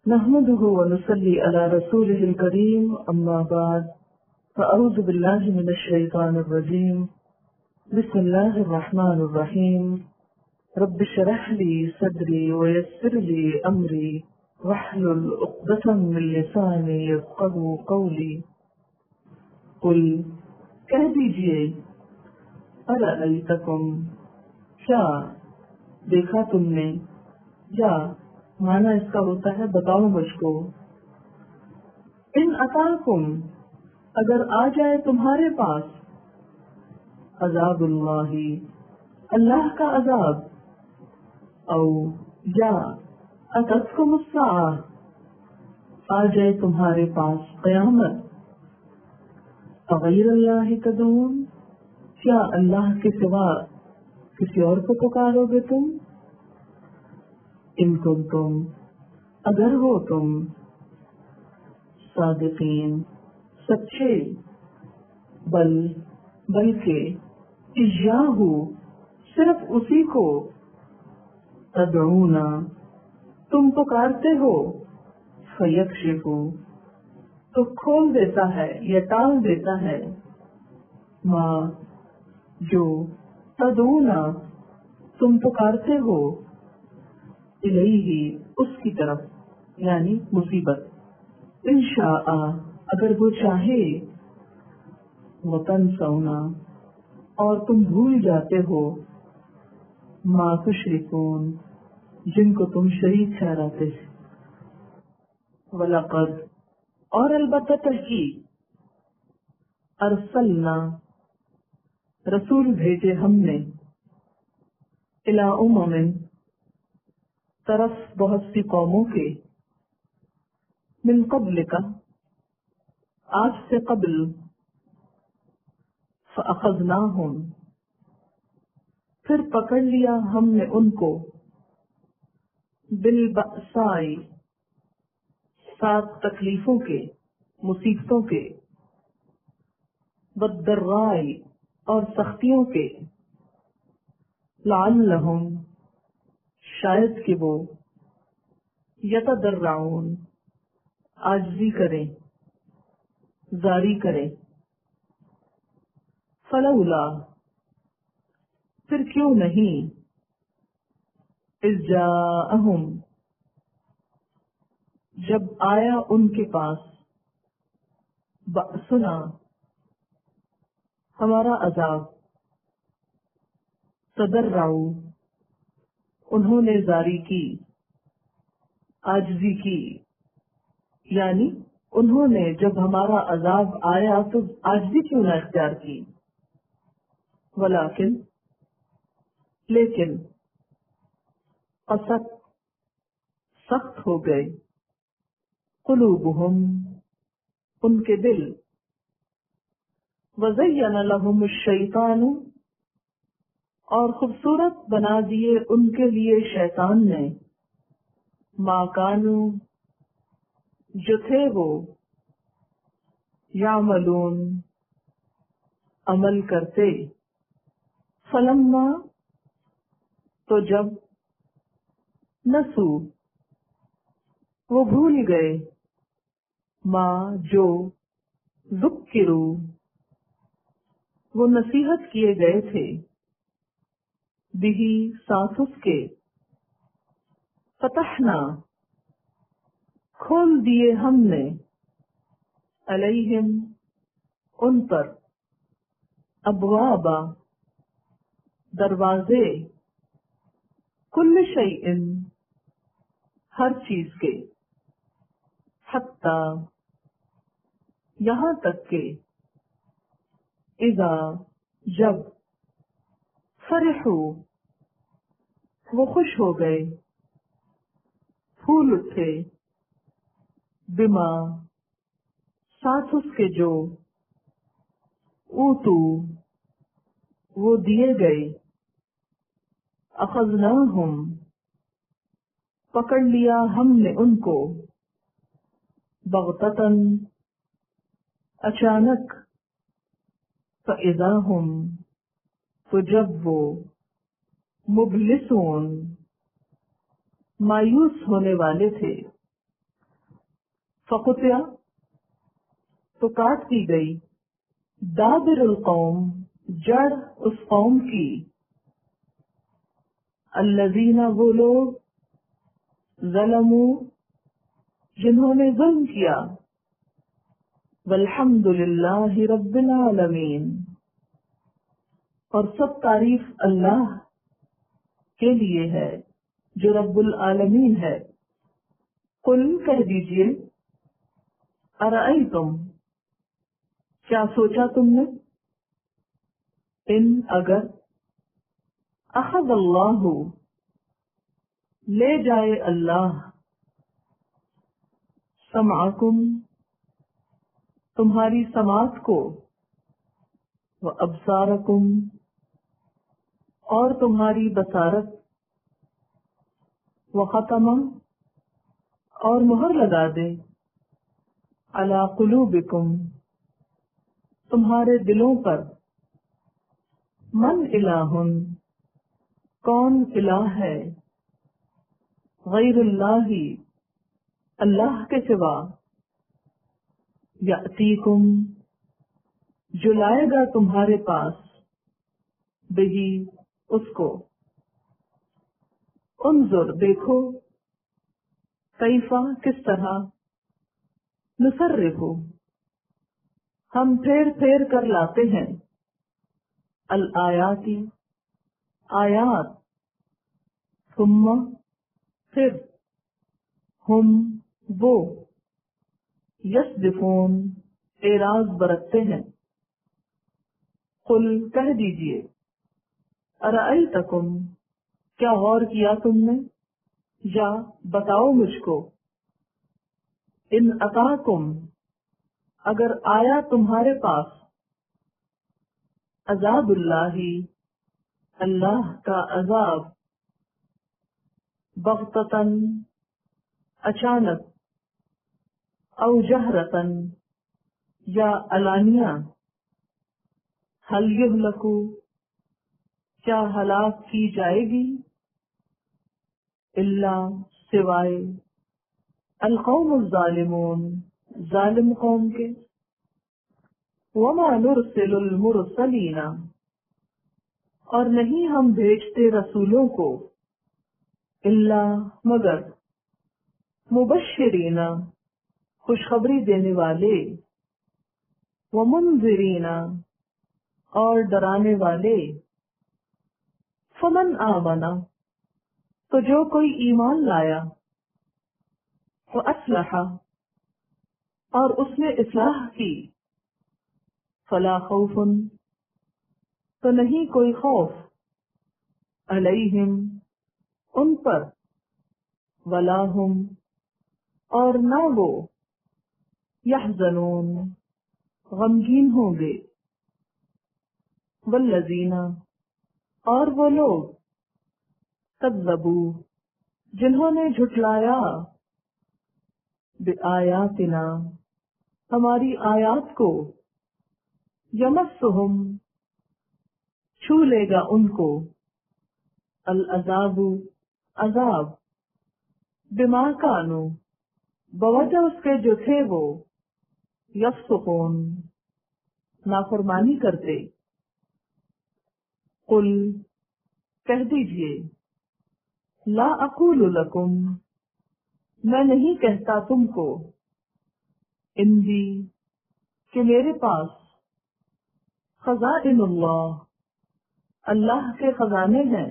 نحمده ونصلي على رسوله الكريم أما بعد فأعوذ بالله من الشيطان الرجيم بسم الله الرحمن الرحيم رب اشرح لي صدري ويسر لي أمري واحلل عقدة من لساني يفقهوا قولي قل کہہ دیجئے ارأیتکم کیا دیکھا تم نے، یا معنی اس کا ہوتا ہے بتاؤ مجھ کو، ان اتاکم اگر آ جائے تمہارے پاس عذاب اللہ اللہ کا عذاب، او یا اتتکم الساعہ آ جائے تمہارے پاس قیامت، غیر اللہ تدعون کیا اللہ کے سوا کسی اور کو پکارو گے تم، ان کنتم اگر ہو تم صادقین سچے، بلکہ اجاہو صرف اسی کو تدعونا تم پکارتے ہو، فیکشف تو کھول دیتا ہے یا ٹال دیتا ہے، ماں جو تدعونا تم پکارتے ہو، الیہ اس کی طرف یعنی مصیبت، انشاء اگر وہ چاہے، وتنسونا اور تم بھول جاتے ہو، ما تشرکون جن کو تم شریک ٹھہراتے، وَلَقَدْ اور البتہ تحقیق، ارسلنا رسول بھیجے ہم نے، الی امم طرف بہت سی قوموں کے، من قبل کا آج سے قبل، فأخذناہم پھر پکڑ لیا ہم نے ان کو، بالبأساء ساتھ تکلیفوں کے مصیبتوں کے، والضراء اور سختیوں کے، لعلہم شاید کہ وہ یتضرعون عاجزی کریں زاری کریں، فلولا پھر کیوں نہیں، اذ جاءہم جب آیا ان کے پاس، بأسنا ہمارا عذاب، تضرعوا انہوں نے زاری کی عاجزی کی، یعنی انہوں نے جب ہمارا عذاب آیا تو عاجزی کیوں نہ اختیار کی، ولیکن لیکن قست سخت ہو گئے، قلوبہم ان کے دل، وزین لہم الشیطان اور خوبصورت بنا دیے ان کے لیے شیطان نے، ما کانوا جو تھے وہ، یعملون عمل کرتے، فلما تو جب نسو وہ بھول گئے، ما جو ذکروا وہ نصیحت کیے گئے تھے، بہی ساتھ اس کے، فتحنا کھول دیے ہم نے، علیہم ان پر، ابوابا دروازے، کل شیء ہر چیز کے، حتی یہاں تک کہ، اذا جب، فرحو وہ خوش ہو گئے، پھول اٹھے، بما ساتھ اس کے جو، اوتو وہ دیے گئے، اخذناہم پکڑ لیا ہم نے ان کو، بغتتاً اچانک، فَإِذَا هُمْ تو جب وہ، مبلسون مایوس ہونے والے تھے، فقطع تو کاٹ دی گئی، دابر القوم جڑ اس قوم کی، الذین وہ لوگ، ظلموا جنہوں نے ظلم کیا، والحمد للہ رب العالمین اور سب تعریف اللہ کے لیے ہے جو رب العالمین ہے۔ قل کہہ دیجئے، ارأیتم کیا سوچا تم نے، ان اگر اخذ اللہ لے جائے اللہ، سمعکم تمہاری سماعت کو، وابصارکم اور تمہاری بصارت، وختم اور مہر لگا دے، علی قلوبکم تمہارے دلوں پر، من الہ کون الہ ہے، غیر اللہ اللہ کے سوا، یأتیکم جو لائے گا تمہارے پاس، بہی اس کو، انظر دیکھو، کیفا کس طرح، نصرف ہم پھیر پھیر کر لاتے ہیں، الآیاتی آیات، ثم پھر، ہم وہ، یصدفون اعراض برتتے ہیں۔ قل کہہ دیجئے، ارأیتکم کیا غور کیا تم نے، یا بتاؤ مجھ کو، ان اتاکم اگر آیا تمہارے پاس، عذاب اللہ اللہ کا عذاب، بغتتن اچانک، او جہرتن یا علانیہ، حل یہلکو کیا ہلاک کی جائے گی، الا سوائے، القوم الظالمون ظالم قوم کے، وما نرسل المرسلین اور نہیں ہم بھیجتے رسولوں کو، الا مگر، مبشرین خوشخبری دینے والے، ومنذرین اور ڈرانے والے، فمن آمن تو جو کوئی ایمان لایا، وأصلح اور اس نے اصلاح کی، فلا خوف تو نہیں کوئی خوف، علیہم ان پر، ولا ہم اور نہ وہ، یحزنون غمگین ہوں گے، والذین اور وہ لوگ، کذبوا جنہوں نے جھٹلایا، بآیاتنا ہماری آیات کو، یمسہم چھو لے گا ان کو، العذاب عذاب، بما کانوا بوجہ اس کے جو تھے وہ، یفسقون نافرمانی کرتے۔ قل کہہ دیجئے، لا اقول لکم میں نہیں کہتا تم کو، اندی کہ میرے پاس، خزائن اللہ اللہ کے خزانے ہیں،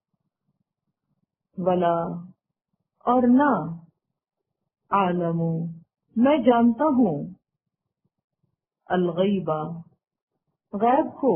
ولا اور نہ، عالم میں جانتا ہوں، الغیبہ غیب کو،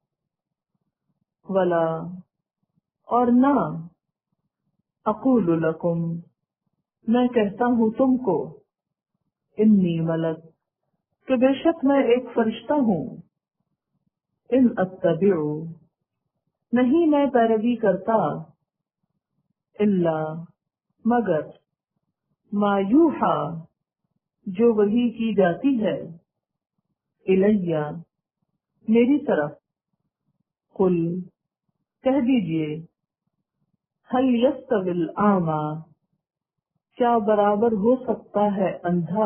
ولا اور نہ، اقول لکم میں کہتا ہوں تم کو، انی ملک کہ بے شک میں ایک فرشتہ ہوں، ان اتبع نہیں میں پیروی کرتا، الا مگر، ما یوحا جو وحی کی جاتی ہے، الیہ میری طرف، قل کہہ دیجئے، هل يستوي الأعمى کیا برابر ہو سکتا ہے اندھا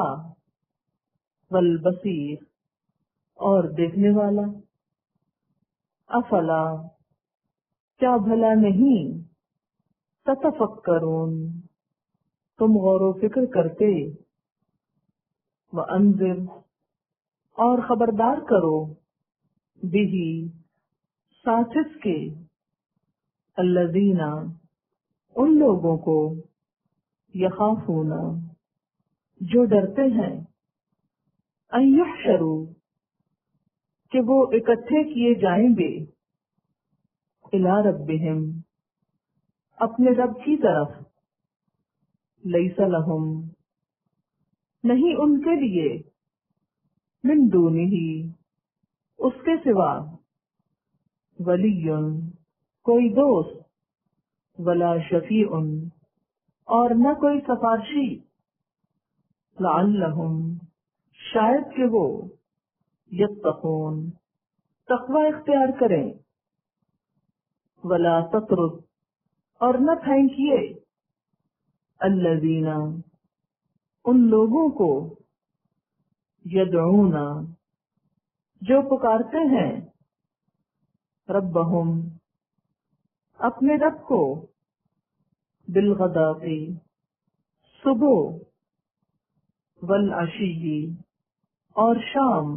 والبصیر اور دیکھنے والا؟ افلا کیا بھلا نہیں تتفکرون تم غور و فکر کرتے؟ وانذر اور خبردار کرو بھی ساتھ اس کے الذین ان لوگوں کو یخافون جو ڈرتے ہیں ان یحشروا کہ وہ اکٹھے کیے جائیں گے الی ربہم اپنے رب کی طرف لیس لہم نہیں ان کے لیے من دونہ اس کے سوا ولی کوئی دوست ولا شفیع اور نہ کوئی سفارشی لعلہم شاید کہ وہ یتقون تقوی اختیار کریں ولا تطرد اور نہ پھینکیے الذین ان لوگوں کو یدعون جو پکارتے ہیں ربہم اپنے رب کو بالغداۃ صبح والعشی اور شام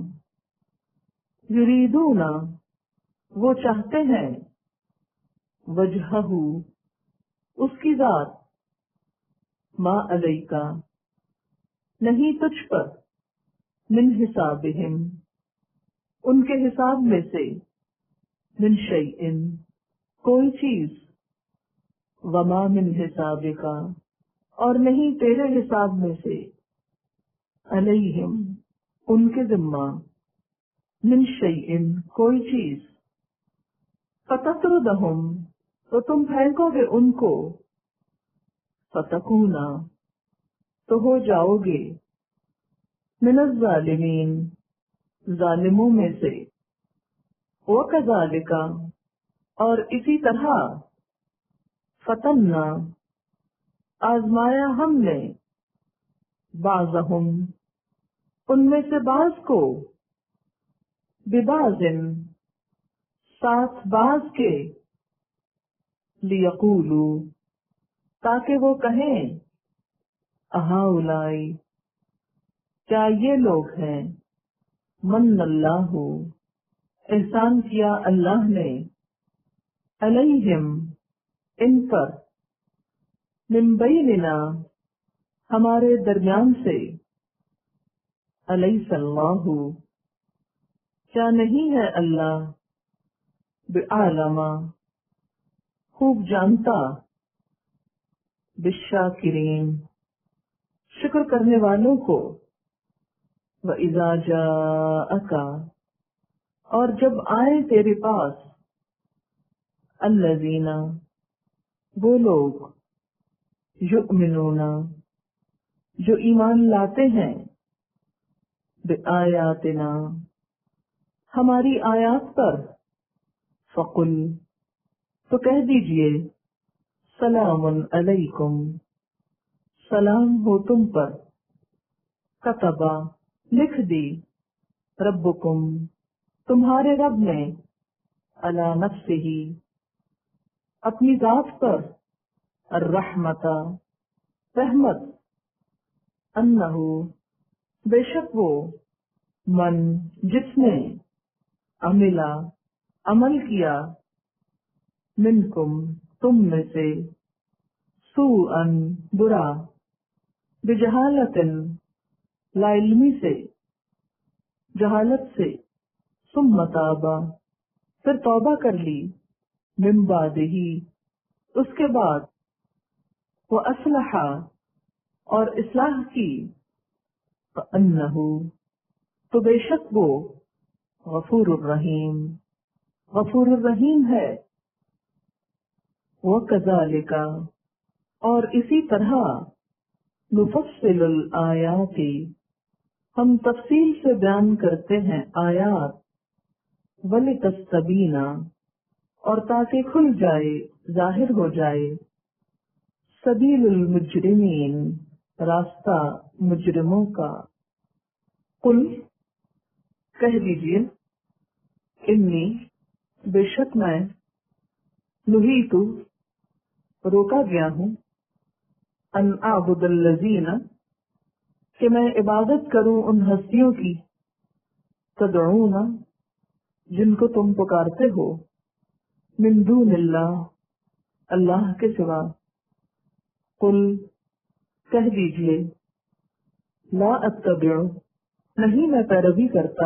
یریدون وہ چاہتے ہیں وجہہ اس کی ذات ما علیکا نہیں تجھ پر من حسابہم ان کے حساب میں سے من شیء کوئی چیز وما من حسابکا اور نہیں تیرے حساب میں سے علیہم ان کے ذمہ من شیء کوئی چیز فتطردہم تو تم پھینکو گے ان کو فتکونا تو ہو جاؤ گے من الظالمین ظالموں میں سے وکذالک اور اسی طرح فتنا آزمایا ہم نے بعضہم ان میں سے بعض کو ببعض ساتھ بعض کے لیقولوا تاکہ وہ کہیں اہؤلاء کیا یہ لوگ ہیں من اللہ احسان کیا اللہ نے علیہم ان پر من بیننا ہمارے درمیان سے الیس اللہ کیا نہیں ہے اللہ بعالم خوب جانتا بالشاکرین شکر کرنے والوں کو وَإِذَا جَاءَكَ اور جب آئے تیرے پاس الذین وہ لوگ یؤمنون جو ایمان لاتے ہیں بآیاتنا ہماری آیات پر فقل تو کہہ دیجئے سلام علیکم سلام ہو تم پر کتبا لکھ دی ربکم تمہارے رب نے علی نفسہ اپنی ذات پر الرحمت رحمت انہو بے شک وہ من جس نے عملا عمل کیا منکم تم میں سے سوءا برا بجہالت لا علمی سے جہالت سے ثم تابا پھر توبہ کر لی من بعدہ اس کے بعد وہ اصلح اور اصلاح کی فانہ تو بے شک وہ غفور الرحیم غفور الرحیم ہے وکذالک اور اسی طرح نفصل الآیات ہم تفصیل سے بیان کرتے ہیں آیات وَلِتَسْتَبِينَ اور تاکہ کھل جائے ظاہر ہو جائے سبیل المجرمین، راستہ مجرموں کا۔ قل، کہہ دیجئے، انی، بے شک میں، نہیت، روکا گیا ہوں، ان اعبد الذین، کہ میں عبادت کروں ان ہستیوں کی، تدعون، جن کو تم پکارتے ہو، من دون اللہ، اللہ کے سوا۔ قل، کہہ دیجئے، لا اتبع، نہیں میں پیروی کرتا،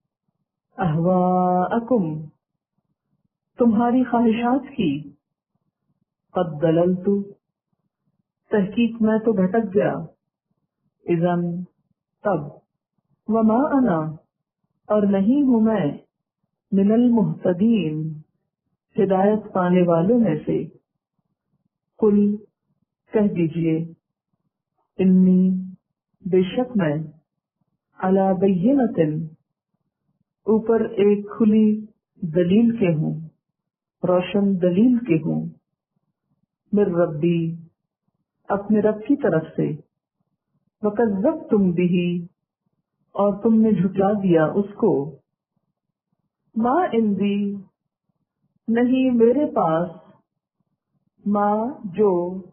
اہواءکم، تمہاری خواہشات کی، قد دللت، تحقیق میں تو بھٹک گیا، اذن، تب، وما انا، اور نہیں ہوں میں، من المہتدین، ہدایت پانے والوں میں سے۔ قل، کہہ دیجئے، انی، بے شک میں، علی بینۃ، اوپر ایک کھلی دلیل کے ہوں، روشن دلیل کے ہوں، من ربی، اپنے رب کی طرف سے، وکذبتم بہ، اور تم نے جھٹلا دیا اس کو، ما عندی، نہیں میرے پاس، ما جو،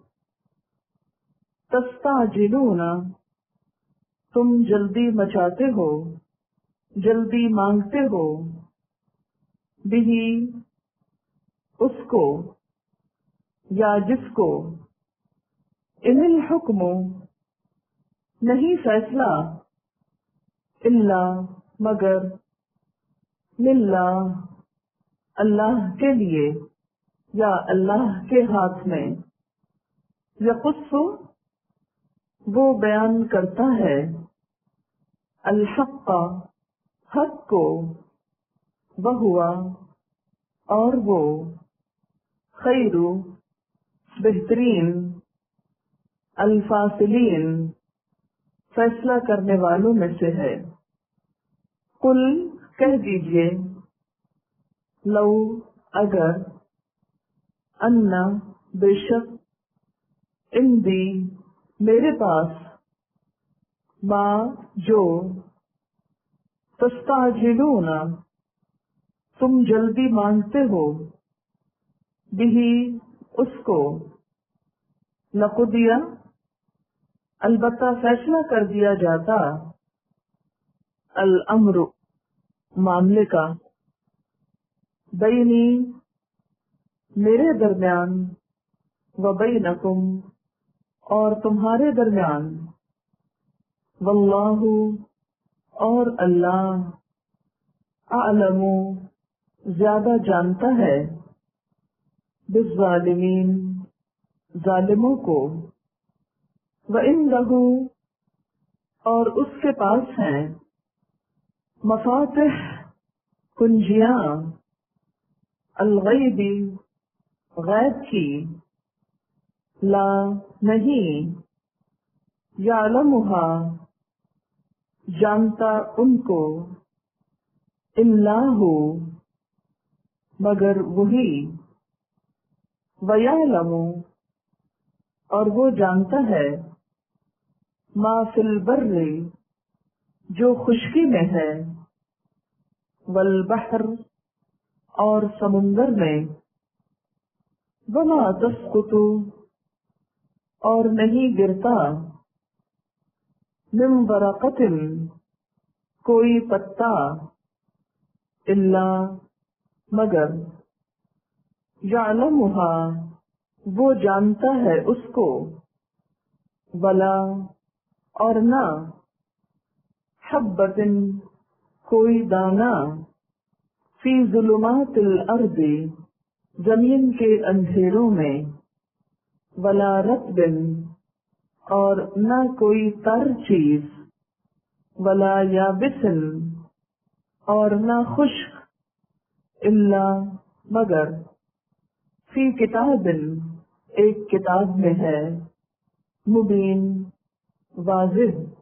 تستعجلون، تم جلدی مچاتے ہو، جلدی مانگتے ہو، بہی، اس کو، یا جس کو، ان الحکم، نہیں فیصلہ، الا، مگر، للہ، اللہ کے لیے، یا اللہ کے ہاتھ میں، یقص، وہ بیان کرتا ہے، الحق، حق کو، وہوا، اور وہ، خیر، بہترین، الفاصلین، فیصلہ کرنے والوں میں سے ہے۔ قل، کہہ دیجئے، لو، اگر، انا، بے شک، عندی، میرے پاس، ما، جو، تستعجلون، تم جلدی مانگتے ہو، بہی، اس کو، لقضی، البتہ فیصلہ کر دیا جاتا، الامر، معاملے کا، بینی، میرے درمیان، وبینکم، اور تمہارے درمیان، واللہ، اور اللہ، اعلم، زیادہ جانتا ہے، بالظالمین، ظالموں کو، وعندہ، اور اس کے پاس ہیں، مفاتح، کنجیاں، الغیب، غیب کی، لا، نہیں، یعلمہا، جانتا ان کو، اللہ، مگر وہی، ویعلم، اور وہ جانتا ہے، ما فی البر، جو خشکی میں ہے، والبحر، اور سمندر میں، وما تسقط، اور نہیں گرتا، من ورقۃ، کوئی پتا، الا، مگر، یعلمہا، وہ جانتا ہے اس کو، ولا، اور نہ، حبۃ، کوئی دانہ، فی ظلمات الارض، زمین کے اندھیروں میں، ولا رطب، اور نہ کوئی تر چیز، ولا یابس، اور نہ خشک، الا، مگر، فی کتاب، ایک کتاب میں ہے، مبین، واضح۔